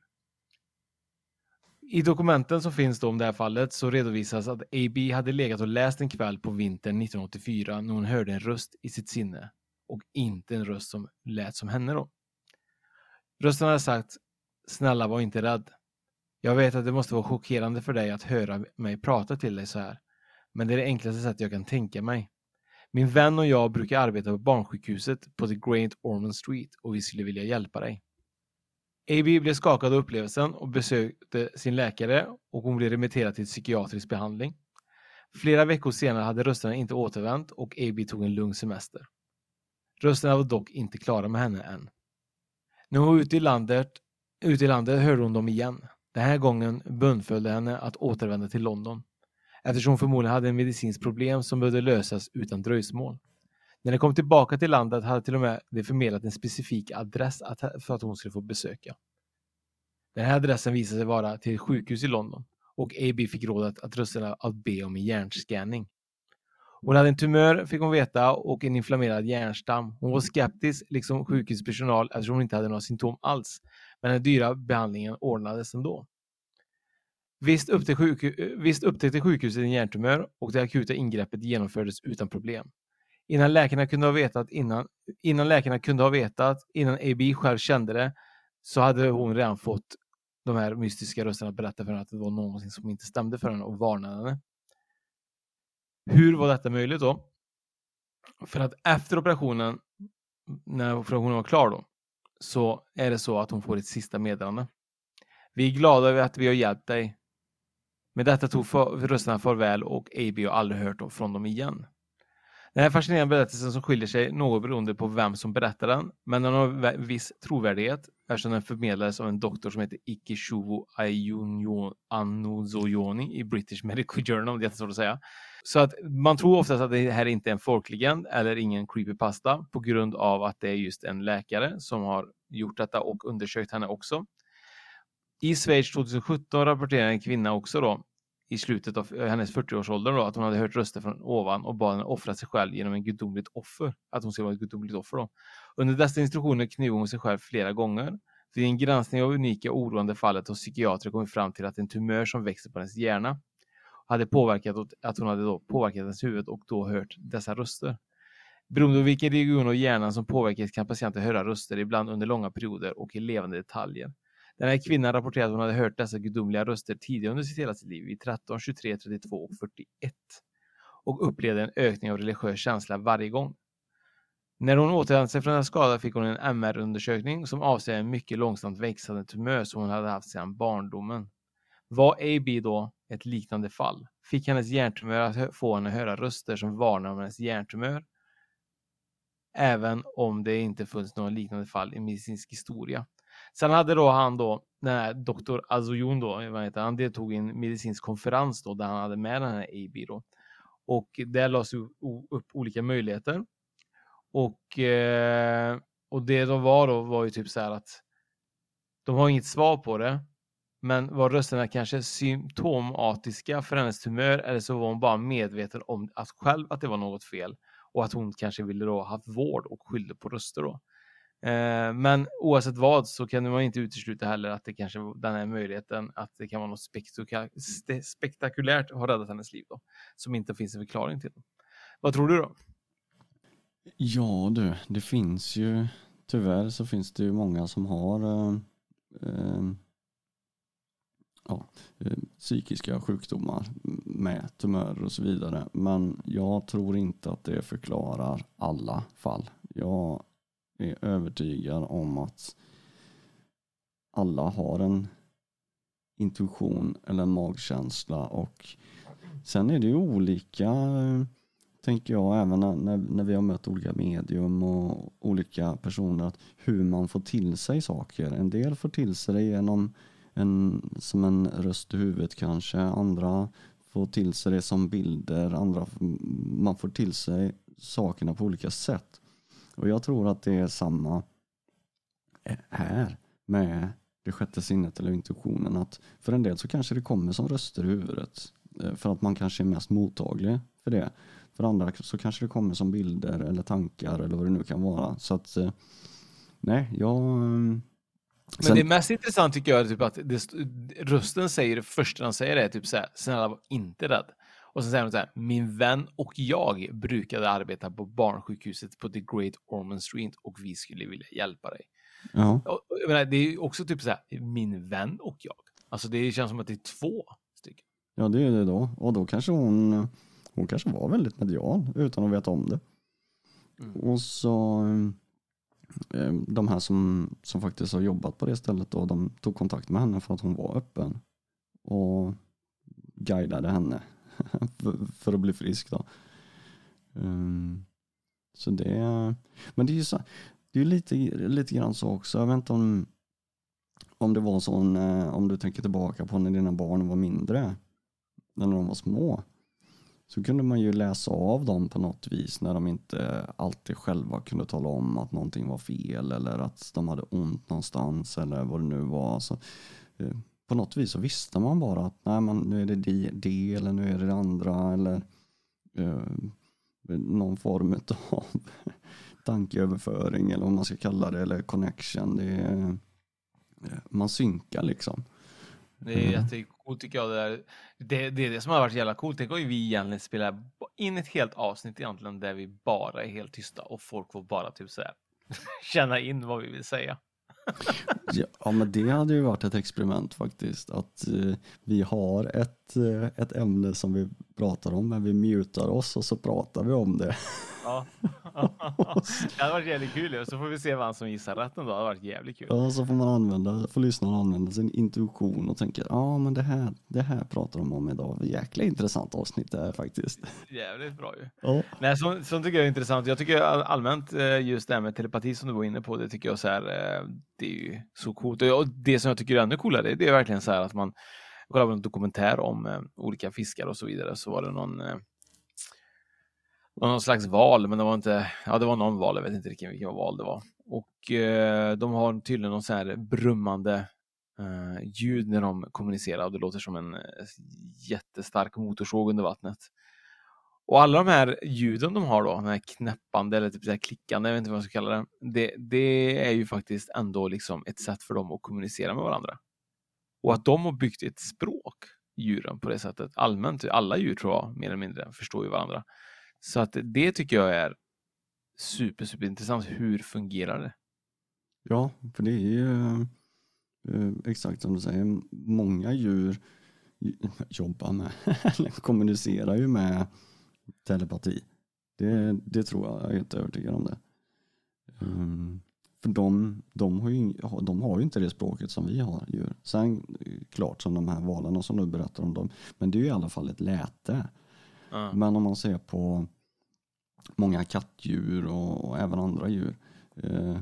I dokumenten som finns då om det här fallet så redovisas att A B hade legat och läst en kväll på vintern nittonhundraåttiofyra när hon hörde en röst i sitt sinne, och inte en röst som lät som henne då. Rösten hade sagt: snälla, var inte rädd. Jag vet att det måste vara chockerande för dig att höra mig prata till dig så här, men det är det enklaste sättet jag kan tänka mig. Min vän och jag brukar arbeta på barnsjukhuset på The Great Ormond Street och vi skulle vilja hjälpa dig. A B blev skakad av upplevelsen och besökte sin läkare, och hon blev remitterad till psykiatrisk behandling. Flera veckor senare hade rösterna inte återvänt och A B tog en lugn semester. Rösterna var dock inte klara med henne än. När hon var ute i landet, ute i landet hörde hon dem igen. Den här gången bönföljde henne att återvända till London, eftersom hon förmodligen hade en medicinsk problem som behövde lösas utan dröjsmål. När de kom tillbaka till landet hade till och med det förmedlat en specifik adress för att hon skulle få besöka. Den här adressen visade sig vara till ett sjukhus i London, och A B fick rådet att rösta att be om en hjärnscanning. Hon hade en tumör, fick hon veta, och en inflammerad hjärnstam. Hon var skeptisk, liksom sjukhuspersonal, eftersom hon inte hade några symptom alls. Men den dyra behandlingen ordnades ändå. Visst upptäckte, sjuk- visst upptäckte sjukhuset en hjärntumör, och det akuta ingreppet genomfördes utan problem. Innan läkarna kunde ha vetat innan, innan läkarna kunde ha vetat, innan A B själv kände det, så hade hon redan fått de här mystiska rösterna att berätta för henne att det var någonting som inte stämde för henne och varnade henne. Hur var detta möjligt då? För att efter operationen, när operationen var klar då, så är det så att hon får ett sista meddelande. Vi är glada över att vi har hjälpt dig. Med detta tog för, rösterna farväl, och A B har aldrig hört från dem igen. Den här fascinerande berättelsen som skiljer sig något beroende på vem som berättar den, men den har viss trovärdighet eftersom den förmedlades av en doktor som heter Ikeshuvo Anuzoyoni i British Medical Journal, det är så att säga. Så att man tror oftast att det här inte är en folklegend eller ingen creepypasta på grund av att det är just en läkare som har gjort detta och undersökt henne också. I Schweiz tjugohundrasjutton rapporterade en kvinna också då i slutet av hennes fyrtio-årsålder då, att hon hade hört röster från ovan och bad henne offra sig själv genom en gudomligt offer. Att hon skulle vara ett gudomligt offer då. Under dessa instruktioner knivade hon sig själv flera gånger. Vid en granskning av unika oroande fallet hos psykiatrer kom fram till att en tumör som växte på hennes hjärna hade påverkat att hon hade då påverkat hennes huvud och då hört dessa röster. Beroende på vilken region av hjärnan som påverkas kan patienter höra röster ibland under långa perioder och i levande detaljer. Den här kvinnan rapporterade att hon hade hört dessa gudomliga röster tidigare under sitt hela sitt liv i tretton, tjugotre, trettiotvå och fyrtioett och upplevde en ökning av religiös känsla varje gång. När hon återhämtade sig från den här skadan fick hon en M R-undersökning som avser en mycket långsamt växande tumör som hon hade haft sedan barndomen. Var A B då ett liknande fall? Fick hennes hjärntumör att få henne att höra röster som varnar om hennes hjärntumör? Även om det inte funnits någon liknande fall i medicinsk historia. Sen hade då han då, den här doktor Azoyon då, vad heter, han deltog i en medicinsk konferens då där han hade med den här A B då. Och där lades upp olika möjligheter. Och, eh, och det de var då var ju typ så här att de har inget svar på det. Men var rösterna kanske symptomatiska för hennes tumör eller så var hon bara medveten om att själv att det var något fel. Och att hon kanske ville då ha haft vård och skyllde på röster då. Eh, men oavsett vad så kan man inte utesluta heller att det kanske den här möjligheten att det kan vara något spektak- spektakulärt har räddat hennes liv då. Som inte finns en förklaring till. Vad tror du då? Ja du, det finns ju, tyvärr så finns det ju många som har eh, eh, ja, eh, psykiska sjukdomar med tumörer och så vidare. Men jag tror inte att det förklarar alla fall. Jag är övertygad om att alla har en intuition eller en magkänsla och sen är det ju olika, tänker jag, även när, när vi har mött olika medium och olika personer, att hur man får till sig saker. En del får till sig det genom en, som en röst i huvudet kanske, andra får till sig det som bilder, andra man får till sig sakerna på olika sätt. Och jag tror att det är samma här med det sjätte sinnet eller intuitionen, att för en del så kanske det kommer som röster i huvudet för att man kanske är mest mottaglig för det. För andra så kanske det kommer som bilder eller tankar eller vad det nu kan vara. Så att nej, jag... Men sen... det mest intressant tycker jag är typ att det, rösten säger det första den säger är typ så här: snälla var inte rädd. Och så säger de så här: min vän och jag brukade arbeta på barnsjukhuset på The Great Ormond Street och vi skulle vilja hjälpa dig. Ja. Och, jag menar, det är också typ så här: min vän och jag. Alltså det känns som att det är två stycken. Ja, det är det då. Och då kanske hon, hon kanske var väldigt medial utan att veta om det. Mm. Och så de här som, som faktiskt har jobbat på det stället då, de tog kontakt med henne för att hon var öppen och guidade henne för, för att bli frisk då. Um, så det, men det är ju så, det är lite, lite grann så också. Jag vet inte om, om det var sån, om du tänker tillbaka på när dina barn var mindre, när de var små, så kunde man ju läsa av dem på något vis när de inte alltid själva kunde tala om att någonting var fel eller att de hade ont någonstans eller vad det nu var. Så, eh, på något vis så visste man bara att nej, men nu är det det, det eller nu är det det andra eller eh, någon form av tankeöverföring eller vad man ska kalla det, eller connection. Det är, man synkar liksom. Det är jättecoolt tycker jag. Det, där. Det, det är det som har varit jävla coolt. Tänk om vi egentligen spelar in ett helt avsnitt egentligen där vi bara är helt tysta och folk får bara typ så här känna in vad vi vill säga. Ja, men det hade ju varit ett experiment faktiskt. Att eh, vi har ett, ett ämne som vi pratar om, men vi mutar oss och så pratar vi om det. Ja. Det hade varit jävligt kul. Så får vi se vem som gissar rätt då. Det hade varit jävligt kul. Ja, så får man använda, får lyssnarna använda sin intuition och tänka, ja men det här, det här pratar de om idag. Jäkla intressant avsnitt det här faktiskt. Jävligt bra ju. Ja. Nej, så, så tycker jag är intressant. Jag tycker allmänt just det här med telepati som du var inne på, det tycker jag så här, det är ju så coolt. Och det som jag tycker är ännu coolare, det är verkligen så här att man kollar på en dokumentär om eh, olika fiskar och så vidare, så var det någon eh, någon slags val, men det var inte, ja det var någon val, jag vet inte riktigt vilken val det var. Och eh, de har tydligen någon så här brummande eh, ljud när de kommunicerar, och det låter som en eh, jättestark motorsåg under vattnet. Och alla de här ljuden de har då, den här knäppande eller typ så här klickande, jag vet inte vad man ska kalla det, det, det är ju faktiskt ändå liksom ett sätt för dem att kommunicera med varandra. Och att de har byggt ett språk, djuren, på det sättet. Allmänt, alla djur tror jag mer eller mindre förstår ju varandra. Så att det tycker jag är super, super intressant. Hur fungerar det? Ja, för det är ju eh, exakt som du säger. Många djur jobbar med, eller kommunicerar ju med telepati. Det, det tror jag, jag är inte övertygad om det. Um, för de, de, har ju, de har ju inte det språket som vi har djur. Sen klart som de här valarna som du berättar om dem. Men det är ju i alla fall ett läte. Mm. Men om man ser på många kattdjur och, och även andra djur. Eh,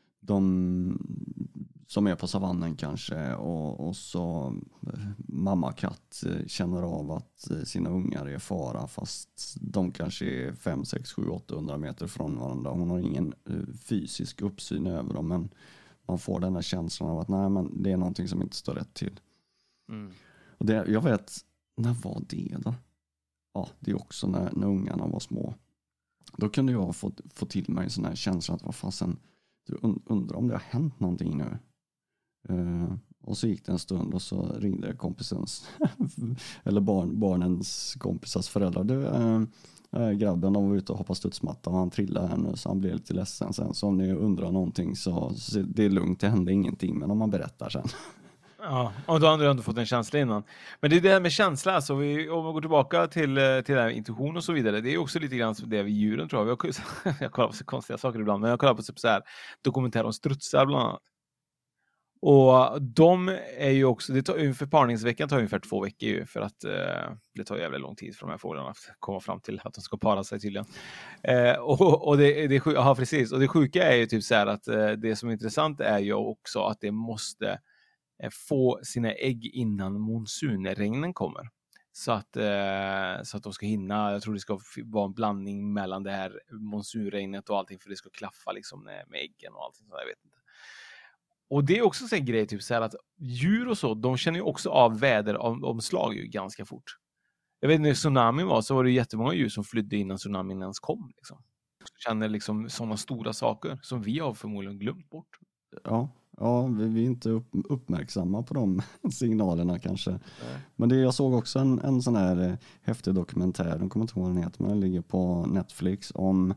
de som är på savannen kanske, och, och så mamma katt känner av att sina ungar är fara, fast de kanske är fem, sex, sju, åttahundra meter från varandra. Hon har ingen fysisk uppsyn över dem, men man får den här känslan av att nej, men det är någonting som inte står rätt till. Mm. Och det, jag vet, när var det då? Ja, det är också när, när ungarna var små. Då kunde jag få, få till mig en sån här känsla att vad fasen, du undrar om det har hänt någonting nu. Uh, och så gick det en stund och så ringde kompisens eller barn, barnens kompisars föräldrar. Du, uh, uh, grabben, de var ute och hoppade studsmatta och han trillade här nu, så han blev lite ledsen sen. Så om ni undrar någonting så, så det är lugnt, det hände ingenting, men om man berättar sen. Ja, och då har du ändå fått en känsla innan. Men det är det här med känsla, alltså vi, om vi går tillbaka till, till det här intuition och så vidare, det är också lite grann det vi djuren tror jag. Jag, jag kollar på så konstiga saker ibland, men jag kollar på så här dokumentär om strutsar bland annat. Och de är ju också, det tar, för parningsveckan tar ungefär två veckor ju, för att eh, det tar jävligt lång tid för de här fåglarna att komma fram till att de ska para sig tydligen. Eh, och och det, det, ja, precis. Och det sjuka är ju typ så här att eh, det som är intressant är ju också att det måste eh, få sina ägg innan monsunregnen kommer. Så att, eh, så att de ska hinna, jag tror det ska vara en blandning mellan det här monsunregnet och allting, för det ska klaffa liksom med, med äggen och allting, så jag vet inte. Och det är också en grej typ så här att djur och så, de känner ju också av väderomslag ju ganska fort. Jag vet när tsunamin var, så var det jättemånga djur som flydde innan tsunamin ens kom liksom. Känner liksom sådana stora saker som vi har förmodligen glömt bort. Ja, ja vi, vi är inte upp, uppmärksamma på de signalerna kanske. Nej. Men det, jag såg också en, en sån här eh, häftig dokumentär, jag kommer inte ihåg vad den heter, men den ligger på Netflix, om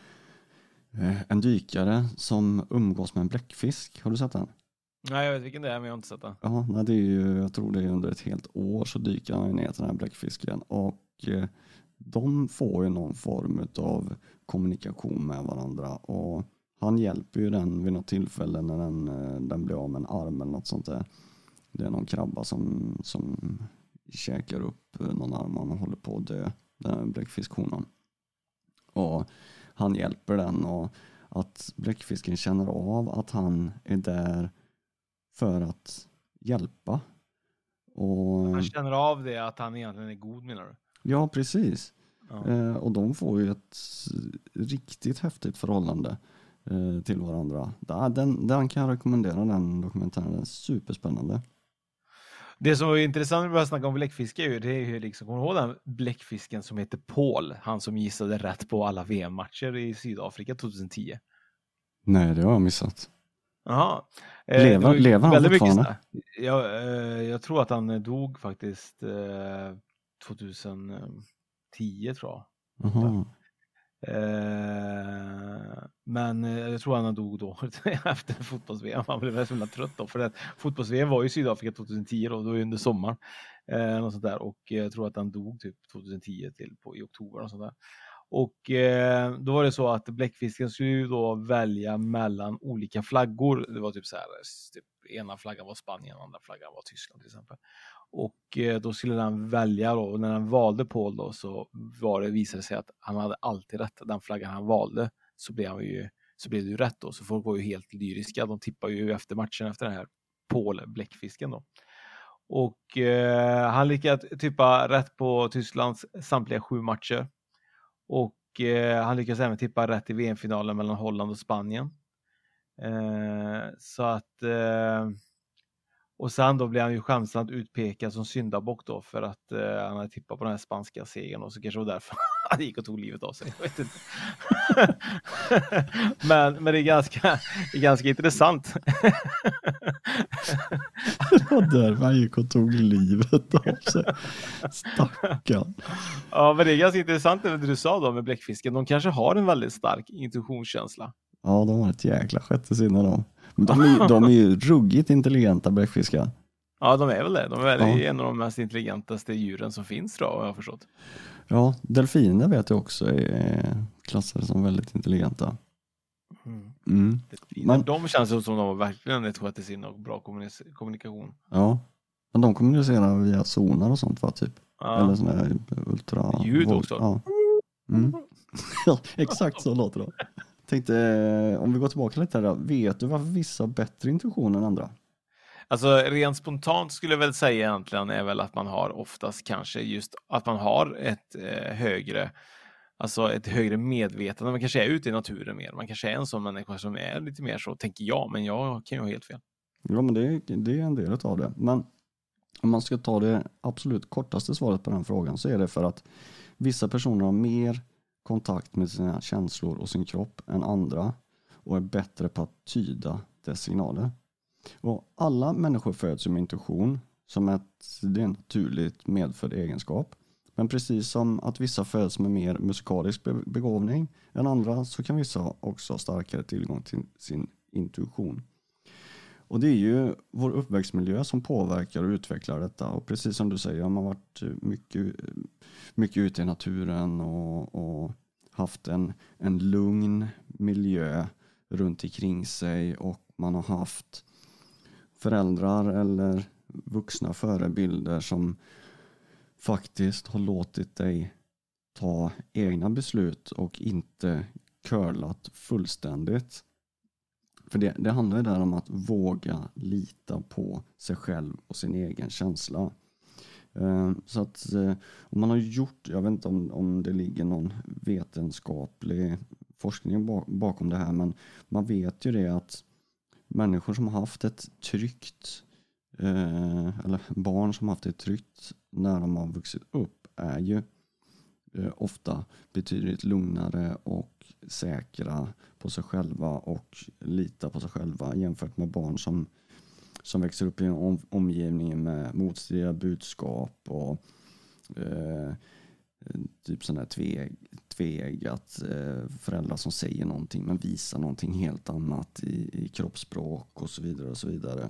en dykare som umgås med en bläckfisk. Har du sett den? Nej, jag vet vilken det är, men jag har inte sett den. Ja, nej, det är ju, jag tror det är under ett helt år så dyker han ner till den här bläckfisken. Och eh, de får ju någon form av kommunikation med varandra. Och han hjälper ju den vid något tillfälle när den, den blir av med en arm eller något sånt där. Det är någon krabba som, som käkar upp någon arm och håller på att dö, den här bläckfiskhonan. Och han hjälper den, och att bläckfisken känner av att han är där för att hjälpa. Och han känner av det, att han egentligen är god, menar du? Ja, precis. Ja. Eh, och de får ju ett riktigt häftigt förhållande eh, till varandra. Den, den kan jag rekommendera, den dokumentären. Den är superspännande. Det som är intressant med att snacka om bläckfiske är ju, det är ju liksom, kommer du ihåg den bläckfisken som heter Paul? Han som gissade rätt på alla V M-matcher i Sydafrika tjugohundratio. Nej, det har jag missat. Jaha. Lever, eh, lever han fortfarande? Jag, eh, jag tror att han dog faktiskt eh, tjugohundratio tror jag. Eh, men jag tror han dog då efter fotbolls-V M. Han blev väldigt trött då, för att fotbolls-V M var ju i Sydafrika tjugohundratio då, då var under sommaren. Eh, något sånt där. Och jag tror att han dog typ tjugohundratio till på, i oktober och sånt där. Och eh, då var det så att bläckfisken skulle ju då välja mellan olika flaggor. Det var typ så här, typ, ena flaggan var Spanien, andra flaggan var Tyskland till exempel. Och eh, då skulle den välja då, och när han valde Paul då, så var det, visade sig att han hade alltid rätt. Den flaggan han valde, så blev han ju, så blev det ju rätt då. Så folk var ju helt lyriska. De tippar ju efter matchen efter den här Paul bläckfisken då. Och eh, han lyckades tippa rätt på Tysklands samtliga sju matcher. Och eh, han lyckades även tippa rätt i V M-finalen mellan Holland och Spanien. Eh, så att eh, och sen då blev han ju skämsamt utpekad som syndabock då, för att eh, han hade tippat på den här spanska segern, och så kanske det var därför han gick och tog livet av sig. Jag vet inte. men, men det är ganska, det är ganska intressant. Det var därför han gick och tog livet av sig. Stackarn. Ja, men det är ganska intressant det du sa då med bläckfisken. De kanske har en väldigt stark intuitionskänsla. Ja, de har ett jäkla sjätte sinne då. Men de är, ju, de är ju ruggigt intelligenta bläckfiskar. Ja, de är väl det. De är väl ja. en av de mest intelligentaste djuren som finns då, har jag förstått. Ja, delfiner vet jag också är klassade som väldigt intelligenta. Mm. Mm. Men de känns som de har verkligen ett sjätte sinne och bra kommunik- kommunikation. Ja, men de kommunicerar via sonar och sånt, va, typ. Ja. Eller sån här ultra... Ljud också. Ja. Mm. Exakt så låter det. Tänkte, om vi går tillbaka lite här, vet du varför vissa har bättre intuition än andra? Alltså rent spontant skulle jag väl säga egentligen är väl att man har oftast kanske just att man har ett eh, högre, alltså ett högre medvetande. Man kanske är ute i naturen mer. Man kanske är en sån människa som är lite mer så, tänker jag, men jag kan ju ha helt fel. Ja, men det, det är en del av det. Men om man ska ta det absolut kortaste svaret på den frågan, så är det för att vissa personer har mer kontakt med sina känslor och sin kropp än andra och är bättre på att tyda dess signaler. Och alla människor föds med intuition som ett, det är en naturligt medfödd egenskap. Men precis som att vissa föds med mer musikalisk begåvning än andra, så kan vissa också ha starkare tillgång till sin intuition. Och det är ju vår uppväxtmiljö som påverkar och utvecklar detta. Och precis som du säger, man har varit mycket, mycket ute i naturen och, och haft en, en lugn miljö runt omkring sig. Och man har haft föräldrar eller vuxna förebilder som faktiskt har låtit dig ta egna beslut och inte curlat fullständigt. För det, det handlar ju där om att våga lita på sig själv och sin egen känsla. Eh, så att eh, om man har gjort, jag vet inte om, om det ligger någon vetenskaplig forskning bak, bakom det här, men man vet ju det att människor som har haft ett tryggt, eh, eller barn som har haft ett tryggt när de har vuxit upp, är ju eh, ofta betydligt lugnare och säkra på sig själva och lita på sig själva jämfört med barn som, som växer upp i en om, omgivning med motstridiga budskap och eh, typ sån här tveg, tvegat eh, föräldrar som säger någonting men visar någonting helt annat i, i kroppsspråk och så vidare och så vidare.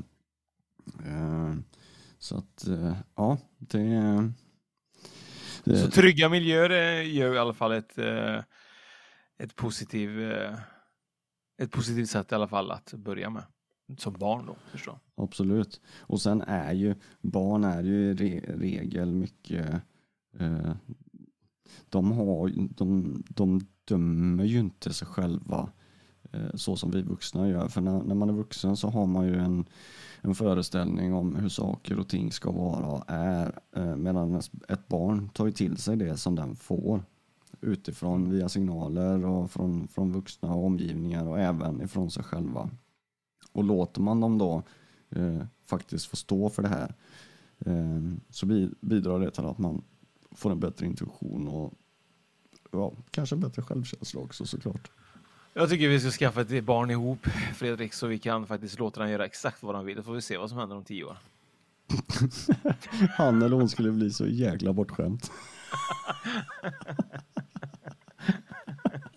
Eh, så att eh, ja, det, det så trygga miljöer gör i alla fall ett eh... Ett, positiv, ett positivt sätt i alla fall att börja med. Som barn då, förstår. Absolut. Och sen är ju, barn är ju i re, regel mycket, eh, de, har, de, de dömer ju inte sig själva eh, så som vi vuxna gör. För när, när man är vuxen så har man ju en, en föreställning om hur saker och ting ska vara och är. Eh, medan ett barn tar ju till sig det som den får. Utifrån via signaler och från, från vuxna och omgivningar och även ifrån sig själva. Och låter man dem då eh, faktiskt få stå för det här eh, så bidrar det till att man får en bättre intuition och ja, kanske en bättre självkänsla också såklart. Jag tycker vi ska skaffa ett barn ihop, Fredrik, så vi kan faktiskt låta den göra exakt vad de vill. Då får vi se vad som händer om tio år. Han eller hon skulle bli så jäkla bortskämt.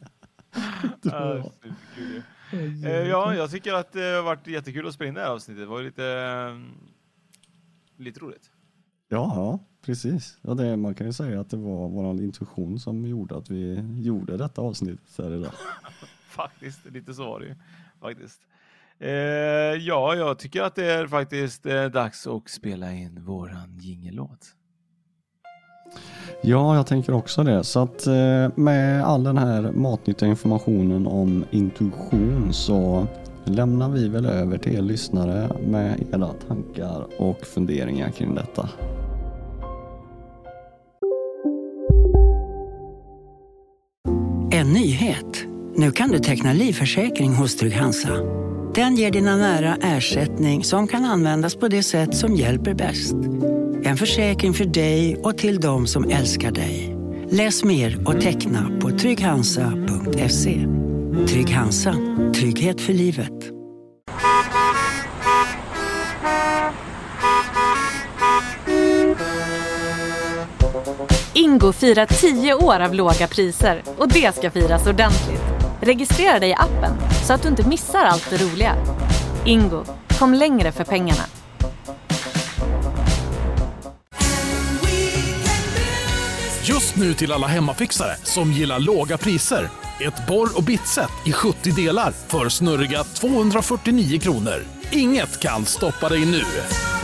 Ja, superkul. Eh, ja, jag tycker att det har varit jättekul att spela in det här avsnittet. Det var lite, eh, lite roligt. Ja, ja, precis. Ja, det, man kan ju säga att det var vår intuition som gjorde att vi gjorde detta avsnitt här idag. Faktiskt, lite så var det ju. Faktiskt. Eh, ja, jag tycker att det är faktiskt eh, dags att spela in våran jingellåt. Ja, jag tänker också det. Så att eh, med all den här matnyttiga informationen om intuition så lämnar vi väl över till er lyssnare med era tankar och funderingar kring detta. En nyhet. Nu kan du teckna livförsäkring hos Trygg-Hansa. Den ger dina nära ersättning som kan användas på det sätt som hjälper bäst. En försäkring för dig och till de som älskar dig. Läs mer och teckna på trygghansa punkt se. Trygg-Hansa. Trygghet för livet. Ingo firar tio år av låga priser och det ska firas ordentligt. Registrera dig i appen så att du inte missar allt det roliga. Ingo, kom längre för pengarna. Just nu till alla hemmafixare som gillar låga priser. Ett borr- och bitset i sjuttio delar för snurriga tvåhundrafyrtionio kronor. Inget kan stoppa dig nu.